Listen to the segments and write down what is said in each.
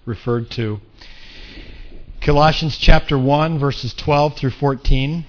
referred to. Colossians chapter 1, verses 12 through 14.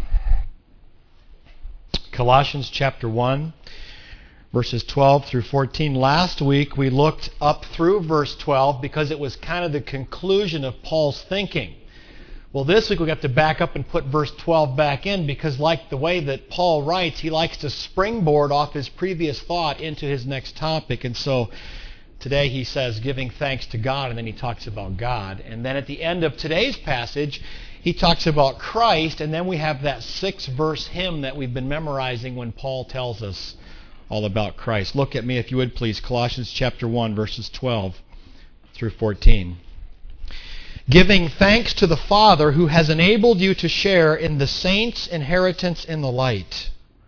Colossians chapter 1, verses 12 through 14. Last week we looked up through verse 12 because it was kind of the conclusion of Paul's thinking. Well, this week we have to back up and put verse 12 back in because like the way that Paul writes, he likes to springboard off his previous thought into his next topic. And so today he says, giving thanks to God, and then he talks about God. And then at the end of today's passage, he talks about Christ, and then we have that 6-verse hymn that we've been memorizing when Paul tells us all about Christ. Look at me, if you would please, Colossians chapter 1, verses 12 through 14. Giving thanks to the Father who has enabled you to share in the saints' inheritance in the light.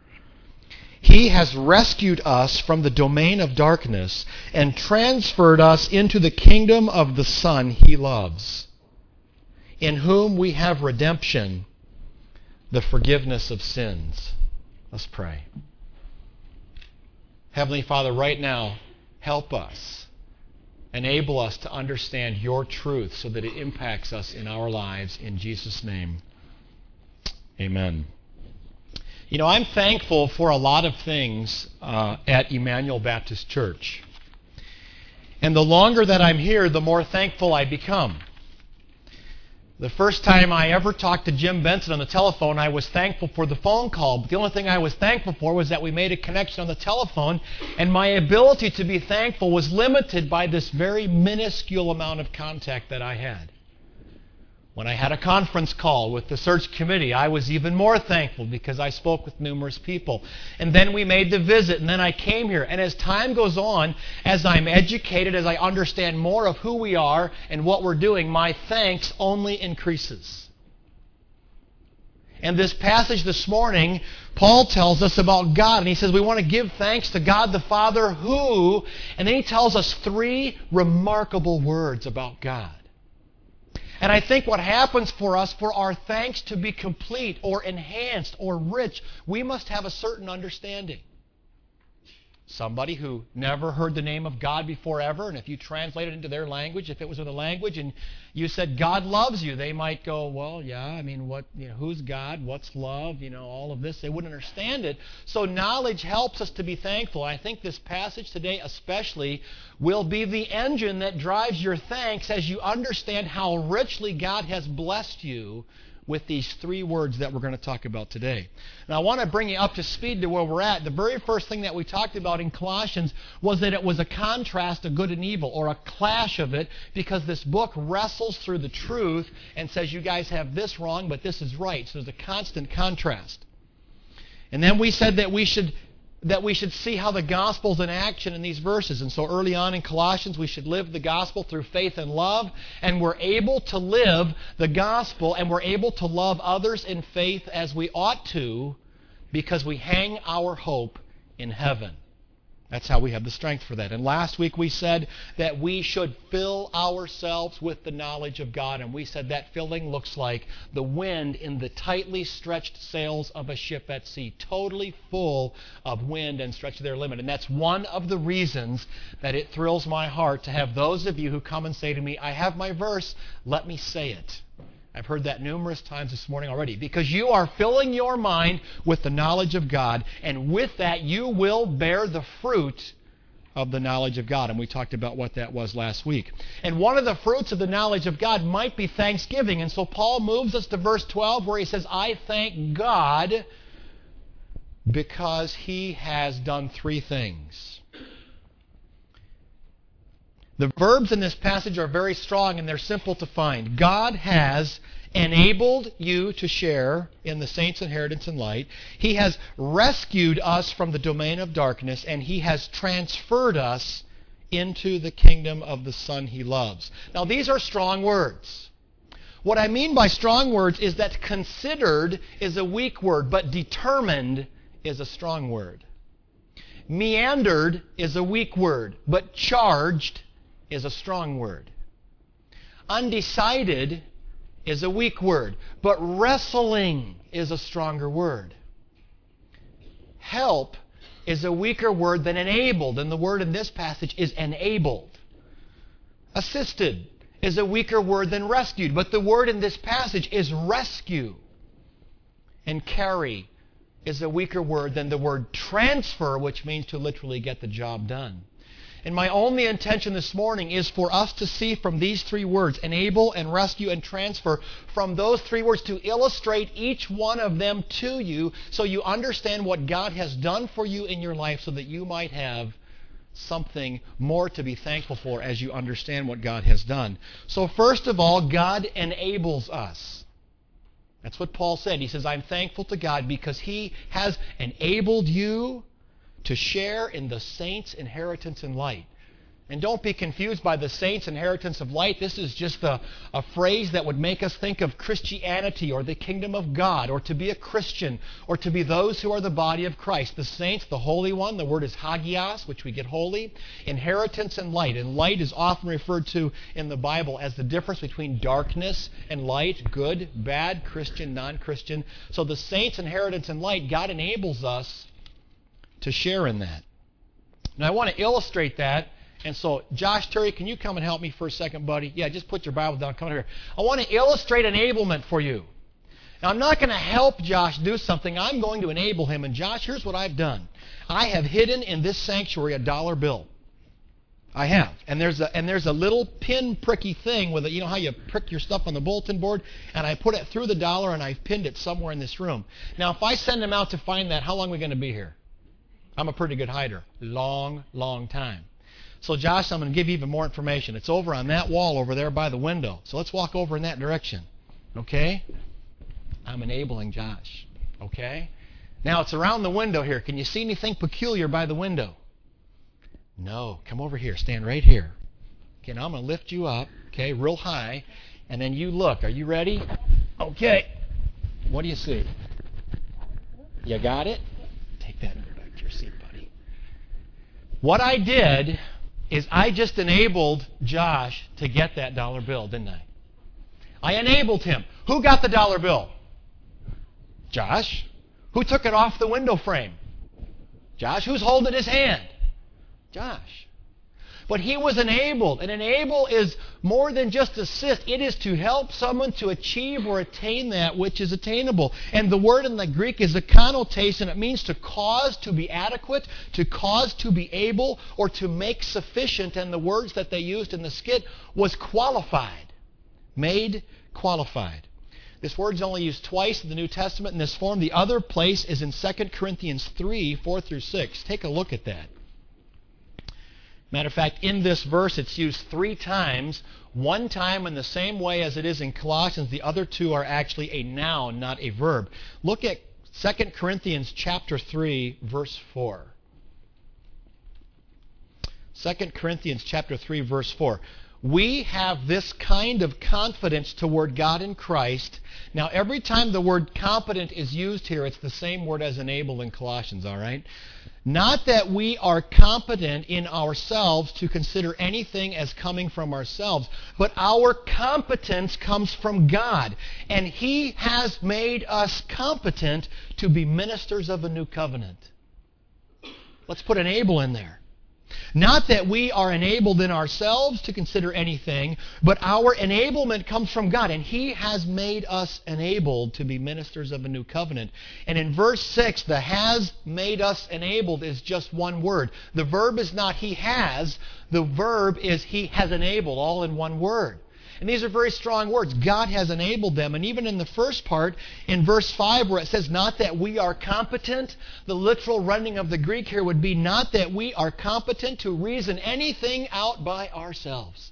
He has rescued us from the domain of darkness and transferred us into the kingdom of the Son He loves, in whom we have redemption, the forgiveness of sins. Let's pray. Heavenly Father, right now, help us. Enable us to understand your truth so that it impacts us in our lives. In Jesus' name, amen. You know, I'm thankful for a lot of things at Emmanuel Baptist Church. And the longer that I'm here, the more thankful I become. The first time I ever talked to Jim Benson on the telephone, I was thankful for the phone call. But the only thing I was thankful for was that we made a connection on the telephone, and my ability to be thankful was limited by this very minuscule amount of contact that I had. When I had a conference call with the search committee, I was even more thankful because I spoke with numerous people. And then we made the visit, and then I came here. And as time goes on, as I'm educated, as I understand more of who we are and what we're doing, my thanks only increases. And this passage this morning, Paul tells us about God. And he says we want to give thanks to God the Father who, and then he tells us 3 remarkable words about God. And I think what happens for us, for our thanks to be complete or enhanced or rich, we must have a certain understanding. Somebody who never heard the name of God before ever, and if you translate it into their language, if it was in a language, and you said, God loves you, they might go, well, yeah, I mean, who's God? What's love? All of this. They wouldn't understand it. So knowledge helps us to be thankful. I think this passage today especially will be the engine that drives your thanks as you understand how richly God has blessed you with these 3 words that we're going to talk about today. Now, I want to bring you up to speed to where we're at. The very first thing that we talked about in Colossians was that it was a contrast of good and evil, or a clash of it, because this book wrestles through the truth and says, you guys have this wrong, but this is right. So there's a constant contrast. And then we said that we should see how the gospel's in action in these verses. And so early on in Colossians, we should live the gospel through faith and love. And we're able to live the gospel and we're able to love others in faith as we ought to because we hang our hope in heaven. That's how we have the strength for that. And last week we said that we should fill ourselves with the knowledge of God. And we said that filling looks like the wind in the tightly stretched sails of a ship at sea, totally full of wind and stretched to their limit. And that's one of the reasons that it thrills my heart to have those of you who come and say to me, I have my verse, let me say it. I've heard that numerous times this morning already. Because you are filling your mind with the knowledge of God, and with that you will bear the fruit of the knowledge of God. And we talked about what that was last week. And one of the fruits of the knowledge of God might be thanksgiving. And so Paul moves us to verse 12 where he says, I thank God because He has done 3 things. The verbs in this passage are very strong and they're simple to find. God has enabled you to share in the saints' inheritance in light. He has rescued us from the domain of darkness, and He has transferred us into the kingdom of the Son He loves. Now, these are strong words. What I mean by strong words is that considered is a weak word, but determined is a strong word. Meandered is a weak word, but charged is a strong word. Undecided is a weak word, but wrestling is a stronger word. Help is a weaker word than enabled, and the word in this passage is enabled. Assisted is a weaker word than rescued. But the word in this passage is rescue. And carry is a weaker word than the word transfer, which means to literally get the job done. And my only intention this morning is for us to see from these three words, enable and rescue and transfer, from those three words to illustrate each one of them to you so you understand what God has done for you in your life so that you might have something more to be thankful for as you understand what God has done. So first of all, God enables us. That's what Paul said. He says, I'm thankful to God because He has enabled you to share in the saints' inheritance in light. And don't be confused by the saints' inheritance of light. This is just a phrase that would make us think of Christianity or the kingdom of God or to be a Christian or to be those who are the body of Christ. The saints, the Holy One, the word is hagios, which we get holy. Inheritance and light. And light is often referred to in the Bible as the difference between darkness and light, good, bad, Christian, non-Christian. So the saints' inheritance and light, God enables us to share in that. Now I want to illustrate that. And so, Josh, Terry, can you come and help me for a second, buddy? Yeah, just put your Bible down. Come here. I want to illustrate enablement for you. Now, I'm not going to help Josh do something. I'm going to enable him. And Josh, here's what I've done. I have hidden in this sanctuary a dollar bill. I have. And there's a little pin pricky thing with it. You know how you prick your stuff on the bulletin board? And I put it through the dollar and I've pinned it somewhere in this room. Now, if I send him out to find that, how long are we going to be here? I'm a pretty good hider. Long, long time. So, Josh, I'm going to give you even more information. It's over on that wall over there by the window. So let's walk over in that direction. Okay? I'm enabling Josh. Okay? Now, it's around the window here. Can you see anything peculiar by the window? No. Come over here. Stand right here. Okay, now I'm going to lift you up, okay, real high, and then you look. Are you ready? Okay. What do you see? You got it? Take that back to your seat, buddy. What I did is I just enabled Josh to get that dollar bill, didn't I? I enabled him. Who got the dollar bill? Josh. Who took it off the window frame? Josh. Who's holding his hand? Josh. But he was enabled. And enable is more than just assist. It is to help someone to achieve or attain that which is attainable. And the word in the Greek is a connotation. It means to cause to be adequate, to cause to be able, or to make sufficient. And the words that they used in the skit was qualified. Made qualified. This word is only used twice in the New Testament in this form. The other place is in 2 Corinthians 3, 4 through 6. Take a look at that. Matter of fact, in this verse, it's used 3 times. One time in the same way as it is in Colossians. The other 2 are actually a noun, not a verb. Look at 2 Corinthians chapter 3, verse 4. 2 Corinthians chapter 3, verse 4. We have this kind of confidence toward God in Christ. Now, every time the word competent is used here, it's the same word as enable in Colossians, all right? Not that we are competent in ourselves to consider anything as coming from ourselves, but our competence comes from God. And He has made us competent to be ministers of a new covenant. Let's put enable in there. Not that we are enabled in ourselves to consider anything, but our enablement comes from God. And He has made us enabled to be ministers of a new covenant. And in verse 6, the has made us enabled is just one word. The verb is not He has. The verb is He has enabled, all in one word. And these are very strong words. God has enabled them. And even in the first part, in verse 5, where it says, not that we are competent, the literal rendering of the Greek here would be, not that we are competent to reason anything out by ourselves.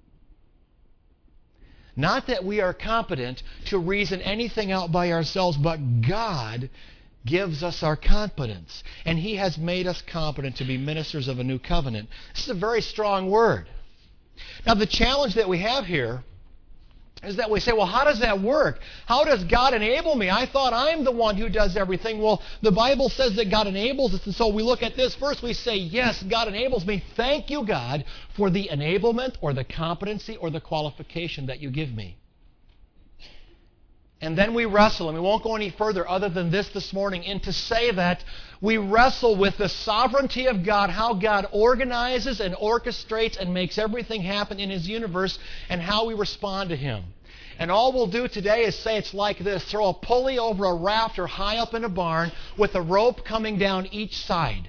Not that we are competent to reason anything out by ourselves, but God gives us our competence. And He has made us competent to be ministers of a new covenant. This is a very strong word. Now, the challenge that we have here is that we say, well, how does that work? How does God enable me? I thought I'm the one who does everything. Well, the Bible says that God enables us, and so we look at this first, we say, yes, God enables me. Thank you, God, for the enablement or the competency or the qualification that you give me. And then we wrestle, and we won't go any further other than this morning, and to say that we wrestle with the sovereignty of God, how God organizes and orchestrates and makes everything happen in His universe, and how we respond to Him. And all we'll do today is say it's like this: throw a pulley over a rafter high up in a barn with a rope coming down each side.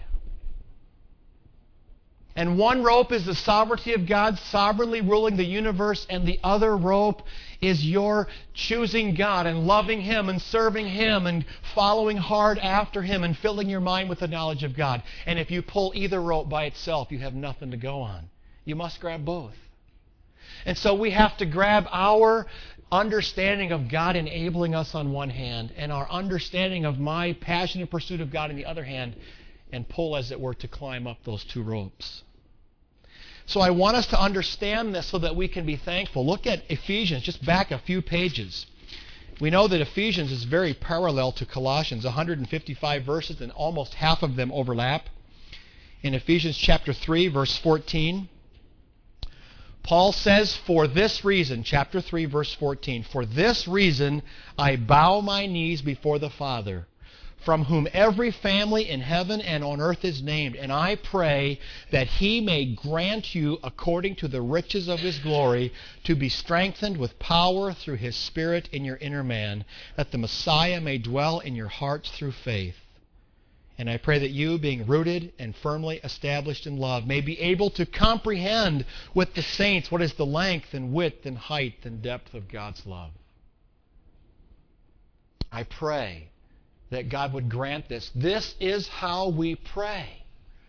And one rope is the sovereignty of God sovereignly ruling the universe, and the other rope is your choosing God and loving Him and serving Him and following hard after Him and filling your mind with the knowledge of God. And if you pull either rope by itself, you have nothing to go on. You must grab both. And so we have to grab our understanding of God enabling us on one hand and our understanding of my passionate pursuit of God on the other hand, and pull, as it were, to climb up those two ropes. So I want us to understand this so that we can be thankful. Look at Ephesians, just back a few pages. We know that Ephesians is very parallel to Colossians, 155 verses, and almost half of them overlap. In Ephesians chapter 3, verse 14, Paul says, "For this reason," chapter 3, verse 14, "For this reason I bow my knees before the Father, from whom every family in heaven and on earth is named. And I pray that He may grant you, according to the riches of His glory, to be strengthened with power through His Spirit in your inner man, that the Messiah may dwell in your hearts through faith. And I pray that you, being rooted and firmly established in love, may be able to comprehend with the saints what is the length and width and height and depth of God's love." I pray that God would grant this. This is how we pray.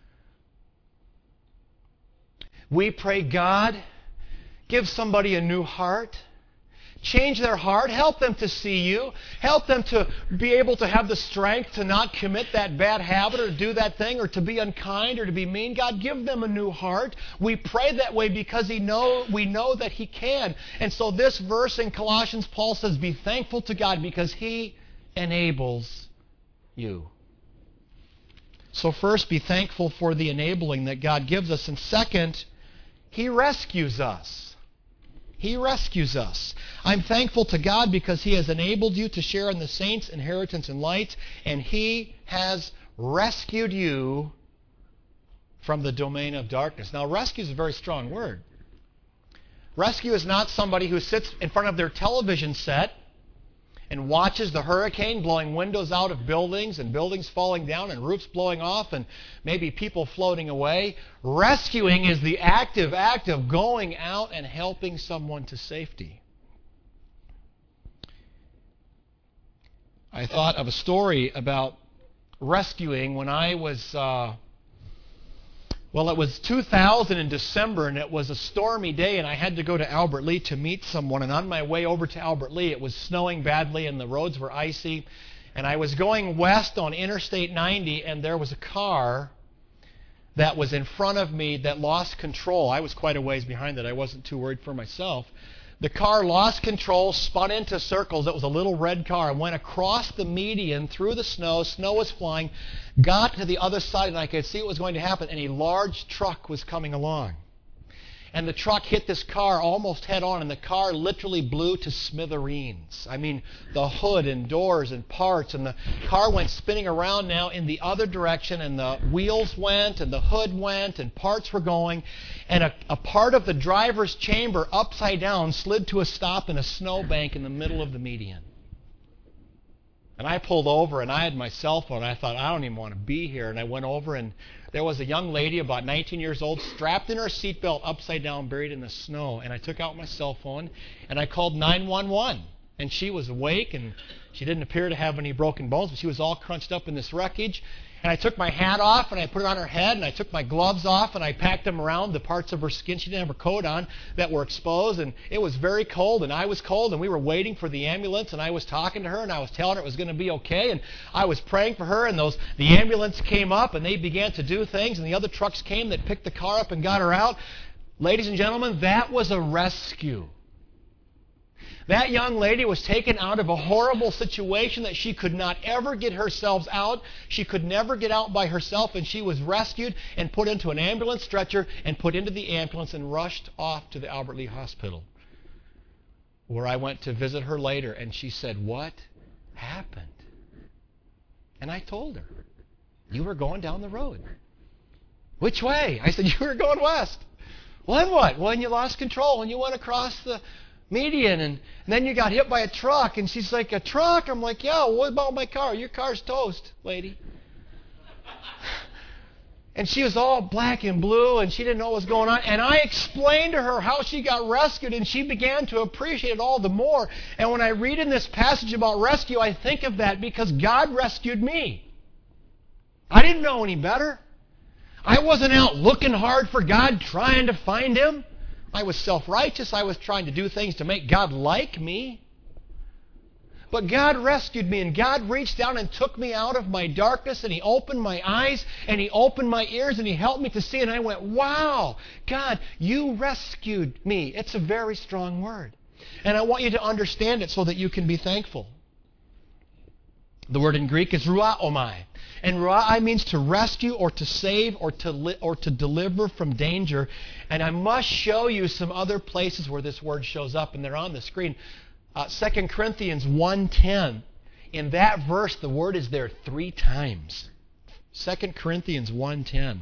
We pray, God, give somebody a new heart. Change their heart. Help them to see you. Help them to be able to have the strength to not commit that bad habit or do that thing or to be unkind or to be mean. God, give them a new heart. We pray that way because we know that He can. And so this verse in Colossians, Paul says, be thankful to God because He enables you. So first, be thankful for the enabling that God gives us. And second, He rescues us. He rescues us. I'm thankful to God because He has enabled you to share in the saints' inheritance in light, and He has rescued you from the domain of darkness. Now, rescue is a very strong word. Rescue is not somebody who sits in front of their television set and watches the hurricane blowing windows out of buildings and buildings falling down and roofs blowing off and maybe people floating away. Rescuing is the active act of going out and helping someone to safety. I thought of a story about rescuing when I was it was 2000 in December, and it was a stormy day, and I had to go to Albert Lea to meet someone. And on my way over to Albert Lea, it was snowing badly, and the roads were icy. And I was going west on Interstate 90, and there was a car that was in front of me that lost control. I was quite a ways behind it. I wasn't too worried for myself. The car lost control, spun into circles. It was a little red car, and went across the median through the snow. Snow was flying, got to the other side, and I could see what was going to happen. And a large truck was coming along. And the truck hit this car almost head on, and the car literally blew to smithereens. I mean, the hood and doors and parts, and the car went spinning around now in the other direction, and the wheels went, and the hood went, and parts were going, and a part of the driver's chamber, upside down, slid to a stop in a snowbank in the middle of the median. And I pulled over, and I had my cell phone, and I thought, I don't even want to be here. And I went over, and there was a young lady about 19 years old, strapped in her seatbelt, upside down, buried in the snow. And I took out my cell phone, and I called 911. And she was awake, and she didn't appear to have any broken bones, but she was all crunched up in this wreckage. And I took my hat off, and I put it on her head, and I took my gloves off, and I packed them around the parts of her skin. She didn't have her coat on that were exposed, and it was very cold, and I was cold, and we were waiting for the ambulance, and I was talking to her, and I was telling her it was going to be okay, and I was praying for her, and the ambulance came up, and they began to do things, and the other trucks came that picked the car up and got her out. Ladies and gentlemen, that was a rescue. That young lady was taken out of a horrible situation that she could not ever get herself out. She could never get out by herself, and she was rescued and put into an ambulance stretcher and put into the ambulance and rushed off to the Albert Lea Hospital. where I went to visit her later, and she said, "What happened?" And I told her, "You were going down the road." "Which way?" I said, "You were going west." "Well, then what?" "Well, then you lost control and you went across the median, and then you got hit by a truck." And she's like, "A truck?" I'm like, "Yeah, what about my car? Your car's toast, lady." And she was all black and blue, and she didn't know what was going on. And I explained to her how she got rescued, and she began to appreciate it all the more. And when I read in this passage about rescue, I think of that because God rescued me. I didn't know any better. I wasn't out looking hard for God, trying to find Him. I was self-righteous. I was trying to do things to make God like me. But God rescued me, and God reached down and took me out of my darkness, and He opened my eyes, and He opened my ears, and He helped me to see, and I went, "Wow, God, you rescued me." It's a very strong word. And I want you to understand it so that you can be thankful. The word in Greek is ruaomai. And ruai means to rescue or to save or to deliver from danger. And I must show you some other places where this word shows up, and they're on the screen. 2 Corinthians 1:10. In that verse, the word is there 3 times. 2 Corinthians 1:10.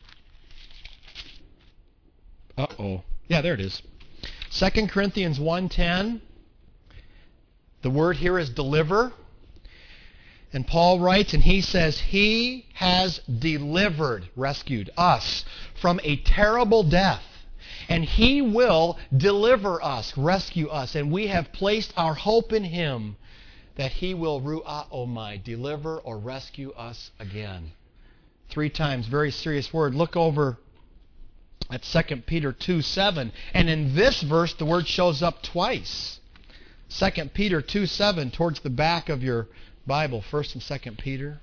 Yeah, there it is. 2 Corinthians 1:10. The word here is deliver. And Paul writes, and he says, He has delivered, rescued us from a terrible death. And He will deliver us, rescue us. And we have placed our hope in Him that He will ruaomai, deliver or rescue us again. 3 times, very serious word. Look over at 2 Peter 2:7. And in this verse, the word shows up twice. 2 Peter 2:7, towards the back of your Bible, 1st and 2nd Peter.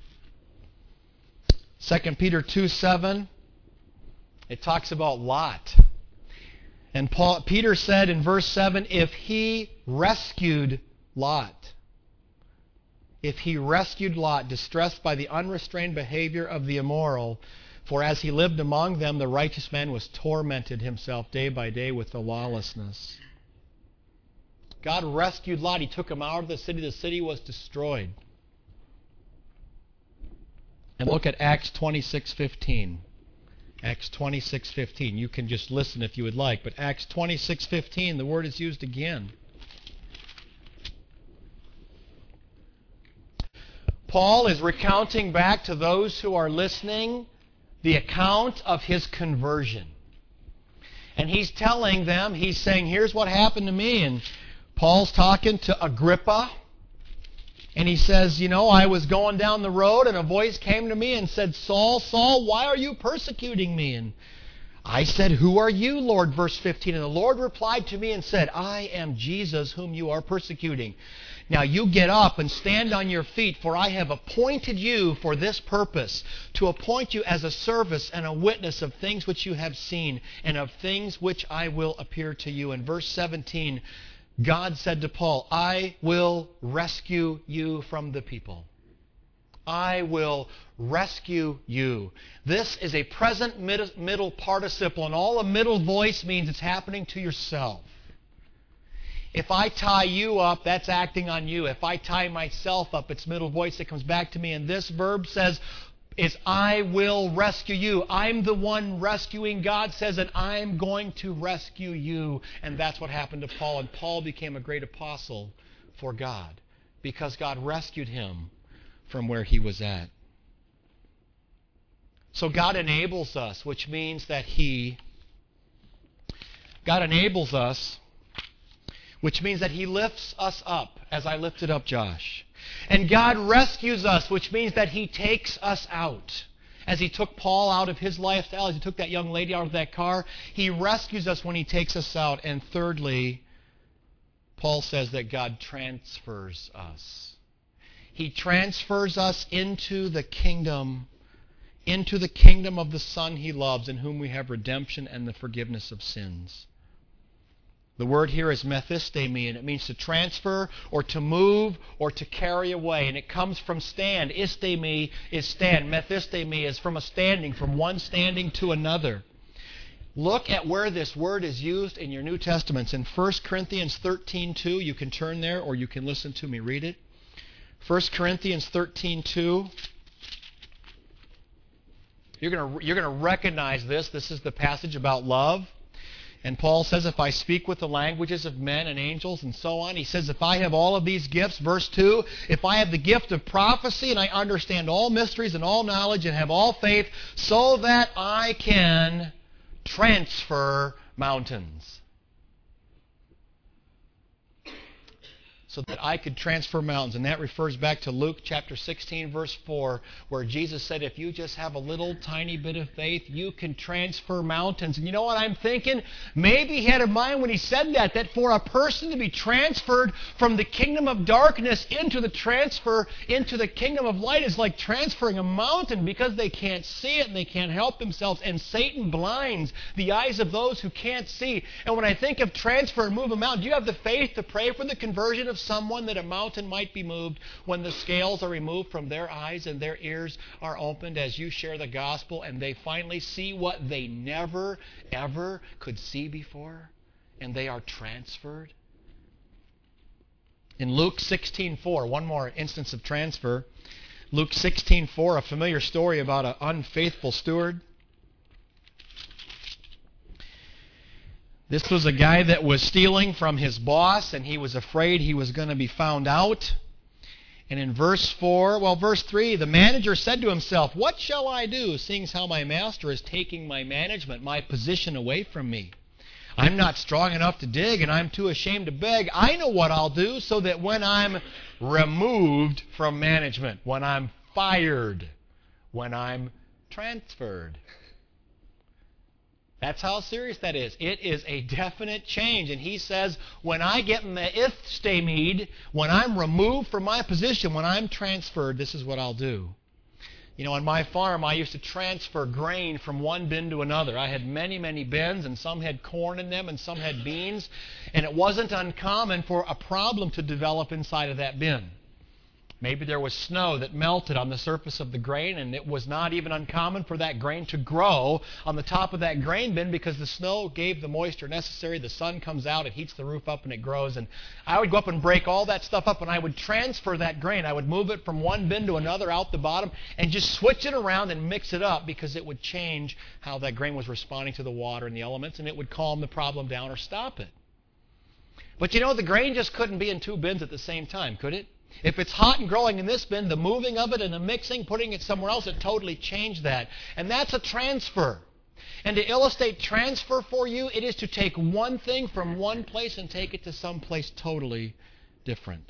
2 Peter 2:7, it talks about Lot. And Peter said in verse 7, if he rescued Lot, distressed by the unrestrained behavior of the immoral, for as he lived among them, the righteous man was tormented himself day by day with the lawlessness. God rescued Lot. He took him out of the city. The city was destroyed. And look at Acts 26:15. Acts 26:15. You can just listen if you would like, but Acts 26:15, the word is used again. Paul is recounting back to those who are listening the account of his conversion. And he's telling them, he's saying, here's what happened to me. And Paul's talking to Agrippa. And he says, I was going down the road and a voice came to me and said, Saul, Saul, why are you persecuting me? And I said, who are you, Lord? Verse 15. And the Lord replied to me and said, I am Jesus whom you are persecuting. Now you get up and stand on your feet, for I have appointed you for this purpose, to appoint you as a service and a witness of things which you have seen and of things which I will appear to you. In verse 17, God said to Paul, I will rescue you from the people. I will rescue you. This is a present middle participle, and all a middle voice means it's happening to yourself. If I tie you up, that's acting on you. If I tie myself up, it's middle voice that comes back to me. And this verb says, is I will rescue you. I'm the one rescuing. God says that I'm going to rescue you. And that's what happened to Paul. And Paul became a great apostle for God because God rescued him from where he was at. So God enables us, which means that God enables us, which means that He lifts us up, as I lifted up Josh. And God rescues us, which means that He takes us out. As He took Paul out of his lifestyle, as He took that young lady out of that car, He rescues us when He takes us out. And thirdly, Paul says that God transfers us. He transfers us into the kingdom of the Son He loves, in whom we have redemption and the forgiveness of sins. The word here is methistemi, and it means to transfer or to move or to carry away. And it comes from stand. Istemi is stand. Methistemi is from a standing, from one standing to another. Look at where this word is used in your New Testaments. In 1 Corinthians 13:2, you can turn there or you can listen to me read it. 1 Corinthians 13:2. You're going to recognize this. This is the passage about love. And Paul says, if I speak with the languages of men and angels and so on, he says, if I have all of these gifts, verse 2, if I have the gift of prophecy and I understand all mysteries and all knowledge and have all faith so that I can transfer mountains. So that I could transfer mountains. And that refers back to Luke chapter 16, verse 4, where Jesus said, if you just have a little tiny bit of faith, you can transfer mountains. And you know what I'm thinking? Maybe he had in mind when he said that for a person to be transferred from the kingdom of darkness into the kingdom of light is like transferring a mountain, because they can't see it and they can't help themselves. And Satan blinds the eyes of those who can't see. And when I think of transfer and move a mountain, do you have the faith to pray for the conversion of someone, that a mountain might be moved when the scales are removed from their eyes and their ears are opened as you share the gospel and they finally see what they never, ever could see before, and they are transferred? In Luke 16:4, one more instance of transfer. Luke 16:4, a familiar story about an unfaithful steward. This was a guy that was stealing from his boss, and he was afraid he was going to be found out. And in verse 3, the manager said to himself, what shall I do, seeing how my master is taking my management, my position away from me? I'm not strong enough to dig, and I'm too ashamed to beg. I know what I'll do, so that when I'm removed from management, when I'm fired, when I'm transferred. That's how serious that is. It is a definite change. And he says, when I get my ithstamid, when I'm removed from my position, when I'm transferred, this is what I'll do. You know, on my farm, I used to transfer grain from one bin to another. I had many, many bins, and some had corn in them, and some had beans. And it wasn't uncommon for a problem to develop inside of that bin. Maybe there was snow that melted on the surface of the grain, and it was not even uncommon for that grain to grow on the top of that grain bin, because the snow gave the moisture necessary. The sun comes out, it heats the roof up, and it grows. And I would go up and break all that stuff up, and I would transfer that grain. I would move it from one bin to another out the bottom and just switch it around and mix it up, because it would change how that grain was responding to the water and the elements, and it would calm the problem down or stop it. But you know, the grain just couldn't be in two bins at the same time, could it? If it's hot and growing in this bin, the moving of it and the mixing, putting it somewhere else, it totally changed that. And that's a transfer. And to illustrate transfer for you, it is to take one thing from one place and take it to some place totally different.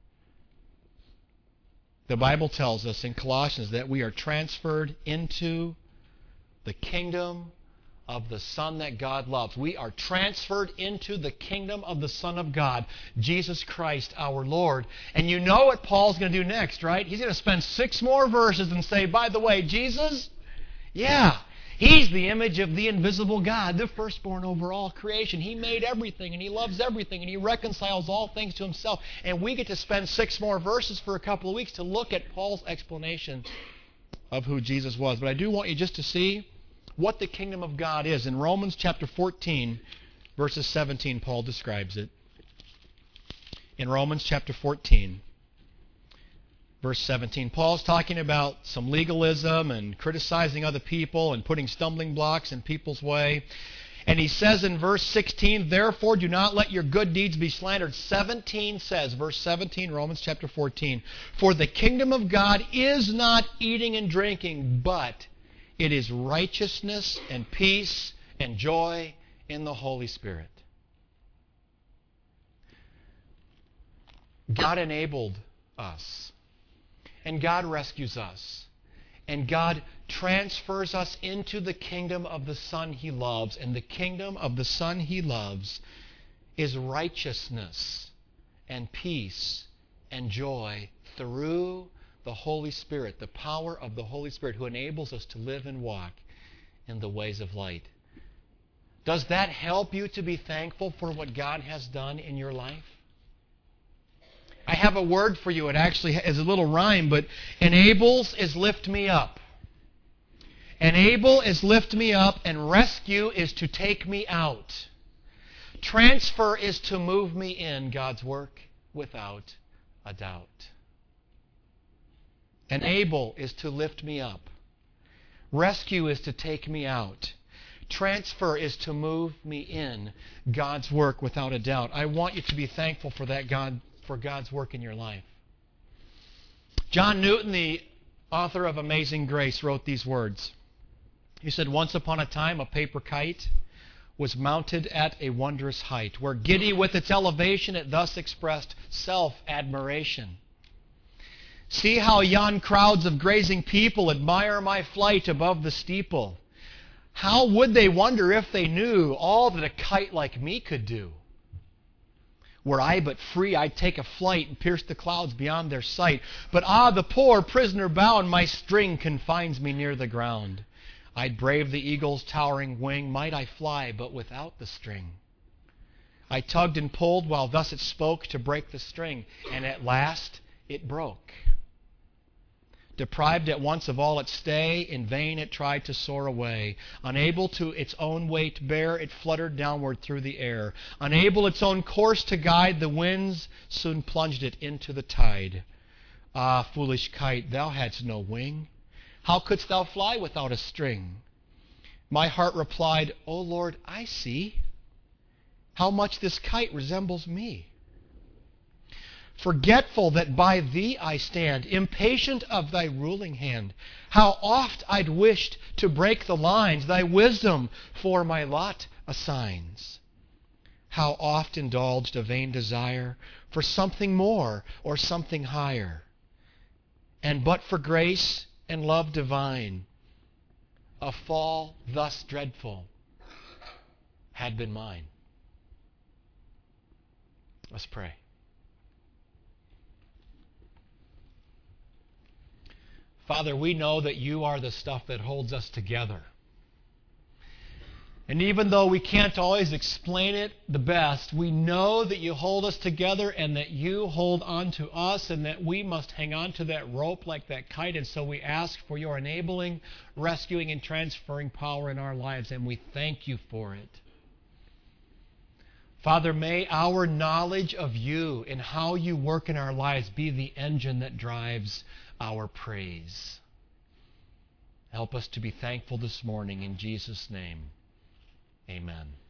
The Bible tells us in Colossians that we are transferred into the kingdom of the Son that God loves. We are transferred into the kingdom of the Son of God, Jesus Christ our Lord. And you know what Paul's going to do next, right? He's going to spend 6 more verses and say, by the way, Jesus, yeah, He's the image of the invisible God, the firstborn over all creation. He made everything, and He loves everything, and He reconciles all things to Himself. And we get to spend 6 more verses for a couple of weeks to look at Paul's explanation of who Jesus was. But I do want you just to see what the kingdom of God is. In Romans chapter 14, verses 17, Paul describes it. In Romans chapter 14, verse 17, Paul's talking about some legalism and criticizing other people and putting stumbling blocks in people's way. And he says in verse 16, therefore do not let your good deeds be slandered. 17 says, verse 17, Romans chapter 14, for the kingdom of God is not eating and drinking, but it is righteousness and peace and joy in the Holy Spirit. God enabled us, and God rescues us, and God transfers us into the kingdom of the Son He loves. And the kingdom of the Son He loves is righteousness and peace and joy through the Holy Spirit, the power of the Holy Spirit who enables us to live and walk in the ways of light. Does that help you to be thankful for what God has done in your life? I have a word for you. It actually is a little rhyme, but enables is lift me up. Enable is lift me up, and rescue is to take me out. Transfer is to move me in God's work without a doubt. Enable is to lift me up. Rescue is to take me out. Transfer is to move me in God's work without a doubt. I want you to be thankful for that, for God's work in your life. John Newton, the author of Amazing Grace, wrote these words. He said, "Once upon a time, a paper kite was mounted at a wondrous height, where giddy with its elevation, it thus expressed self-admiration. See how yon crowds of grazing people admire my flight above the steeple. How would they wonder if they knew all that a kite like me could do? Were I but free, I'd take a flight and pierce the clouds beyond their sight. But the poor prisoner bound, my string confines me near the ground. I'd brave the eagle's towering wing, might I fly, but without the string. I tugged and pulled while thus it spoke to break the string, and at last it broke. Deprived at once of all its stay, in vain it tried to soar away. Unable to its own weight bear, it fluttered downward through the air. Unable its own course to guide, the winds soon plunged it into the tide. Ah, foolish kite, thou hadst no wing. How couldst thou fly without a string? My heart replied, O Lord, I see how much this kite resembles me. Forgetful that by thee I stand, impatient of thy ruling hand. How oft I'd wished to break the lines thy wisdom for my lot assigns. How oft indulged a vain desire for something more or something higher. And but for grace and love divine, a fall thus dreadful had been mine." Let's pray. Father, we know that you are the stuff that holds us together. And even though we can't always explain it the best, we know that you hold us together and that you hold on to us and that we must hang on to that rope like that kite. And so we ask for your enabling, rescuing, and transferring power in our lives, and we thank you for it. Father, may our knowledge of you and how you work in our lives be the engine that drives our praise. Help us to be thankful this morning in Jesus' name. Amen.